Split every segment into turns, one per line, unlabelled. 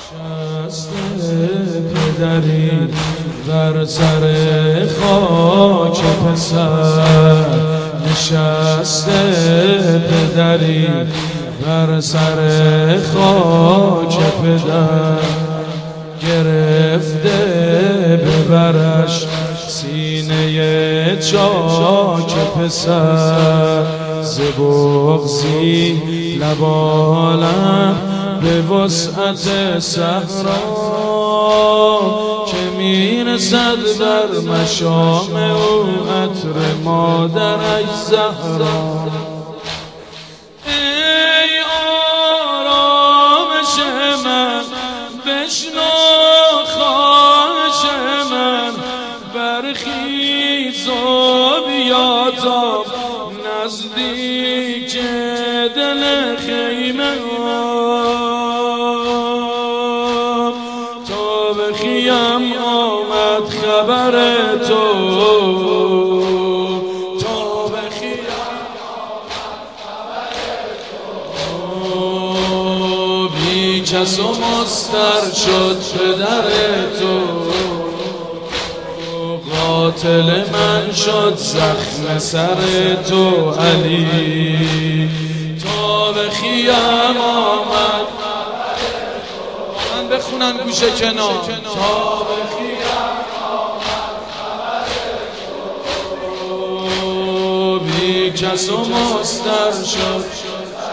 نشسته پدری بر سر خاک پسر، نشسته پدری بر سر خاک پدر، گرفته ببرش سینه چاک پسر، ز بغضی لبالم به وسعت صحرا، که میرسد بر مشام او عطر مادرش زهرا. ای آرامش من، بشنو خواهش من، برخیز و بیا تا نزدیک دل خیمه، تا به خیم آمد خبر تو، تا به خیم آمد خبر تو، بی کس و مستر شد پدر تو، قاتل من شد زخم سر تو علی، تا به خیم آمد من بخونن گوشه کنار، تا به خیم آمد تو، بی کس و مستر شد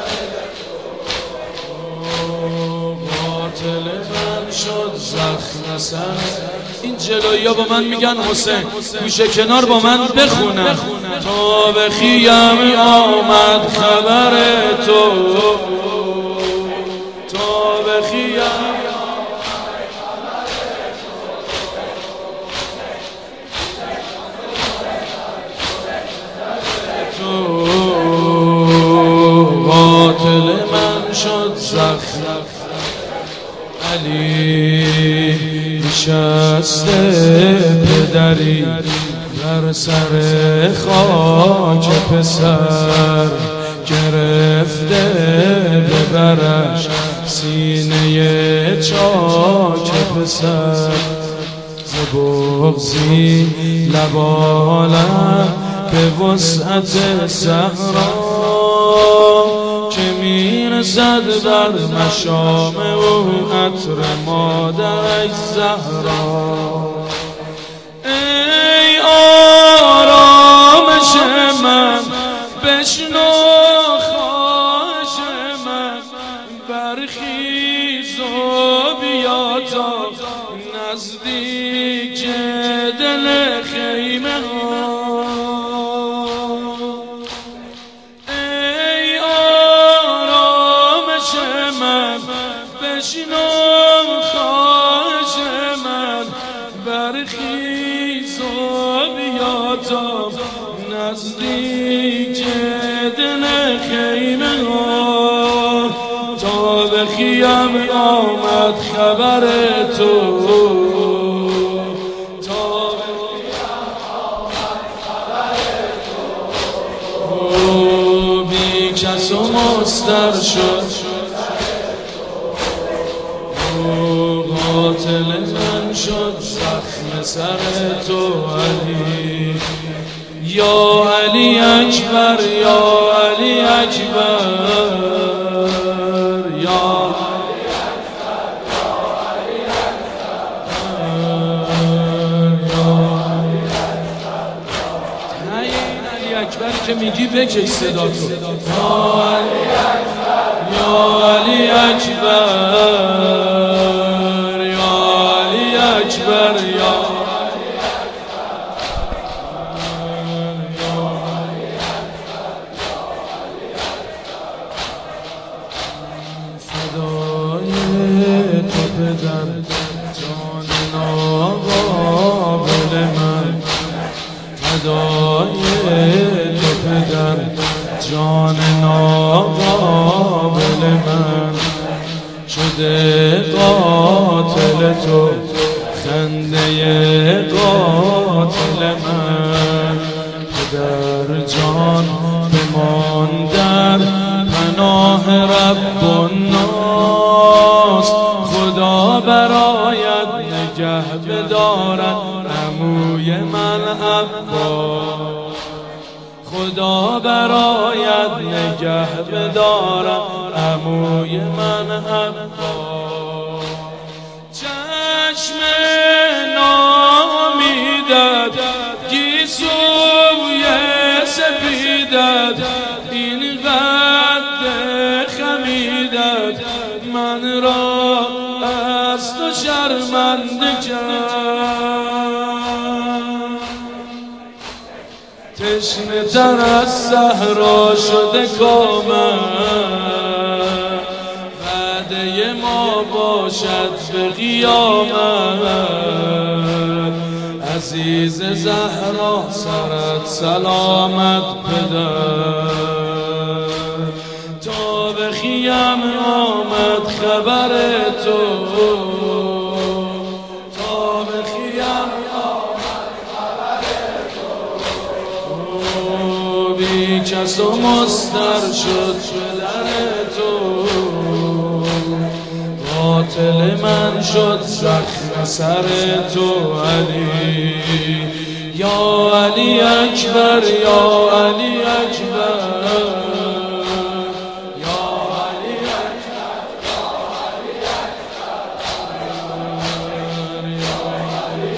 قاتل من شد زخم سر. این جلویی ها با من میگن حسین، گوشه کنار با من بخونن. تا به خیم آمد خبر تو، تا به خیم تو، قاتل من شد زخم علی، نشسته پدری بر سر خاک پسر، گرفته ببرش سینه چاک پسر، ز بغضی لبالم به وسعت صحرا، که میرسد بر مشام او عطر مادرش زهرا. ای آرامش من، بشنو خواهش من، برخیز و بیا تا نزدیک دل خیمه، بشنو خواهش من، برخیز و بیا تا نزدیک دل خیمه، تا به خیم آمد خبر تو، تا به خیم آمد خبر تو، بی کس و مستر شد قاتل من شد زخم سر تو علی، یا علی اکبر، یا علی اکبر، یا علی اکبر، یا علی اکبر. نه این علی اکبر که میگی بکش صدا تو، یا علی اکبر، یا علی اکبر، اکبر، یا فدای تو پدر جان ناقابل من، فدای تو پدر جان ناقابل من، شده قاتل تو خنده قاتل من، پدر جان بمان در پناه رب الناس، خدا خدا برایت نگه بدارم عموی من عباس. چشم نامیدت گیسوی سپیدت این قد خمیدت من را از تو شرمنده کرد. تشنه تر از صحرا شده کامم وعده ما باشد به قیامت. عزیز زهرا سرت سلامت بدر تا به خیم آمد خبر تو. تا به خیم آمد خبر تو بی کس و مستر شد در تو. قاتل من شد زخم سر تو علی یا علی اکبر یا علی اکبر یا علی اکبر یا علی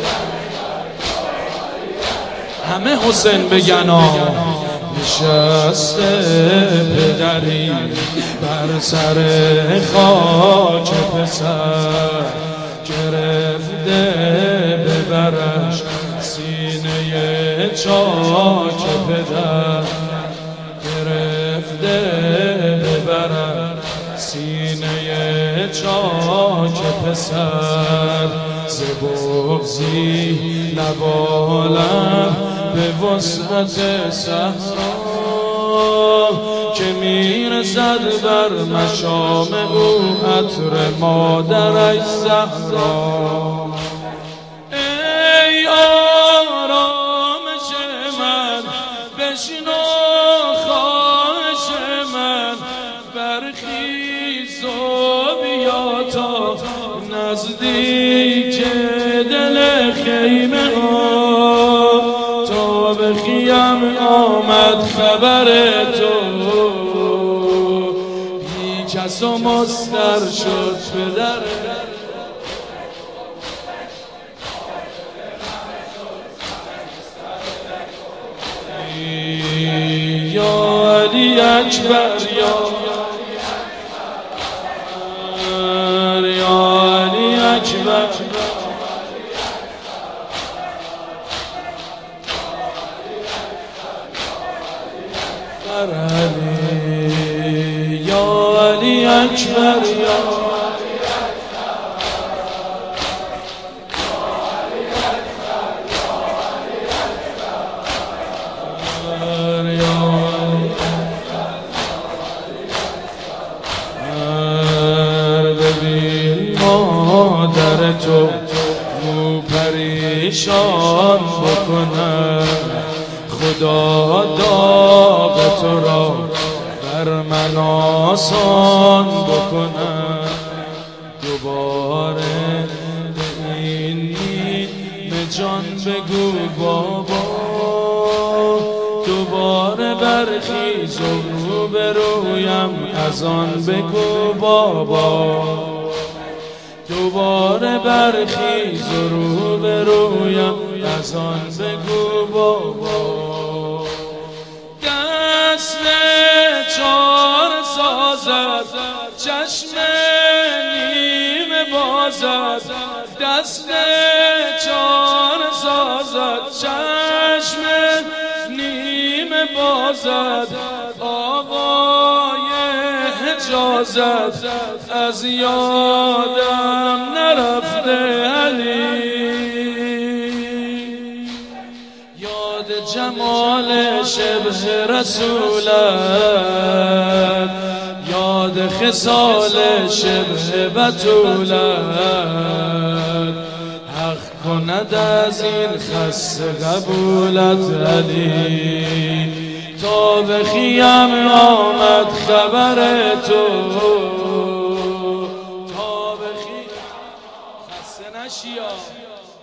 اکبر. همه حسین بگن نشسته پدری بر سر خاک پسر گرفته ببرش سینه چاک پدر. گرفته ببرش سینه چاک پسر. ز بغضی نبالم به وسعت صحرا که میرسد بر مشام او عطر مادرش زهرا. ای آرامش من بشنو خواهش من برخیز و بیا تا نزدیک دل خیمه تا به خیم آمد خبر تو. بی کس و مستر شد پدر یا علی اکبر یا علی اکبر علی یا علی اکبر یا ببین مادر تو مو پریشان بکنم خدا داغ تو را بر من آسان بکنم. دوباره به این نیمه جان بگو بابا دوباره برخیز و رو به رویم از آن بگو بابا. دوباره برخیز و رو به رویم از آن بگو بابا. دست چار سازد چشم نیمه بازد دست چار سازد چشم نیمه بازد آقای حجازت از یادم نرفته علی. یاد جمال شبه رسولت یاد خصال شبه بتولت حق کند از این خس قبولت علی. تا به خیم آمد خبر تو تا به خیم خسته نشیا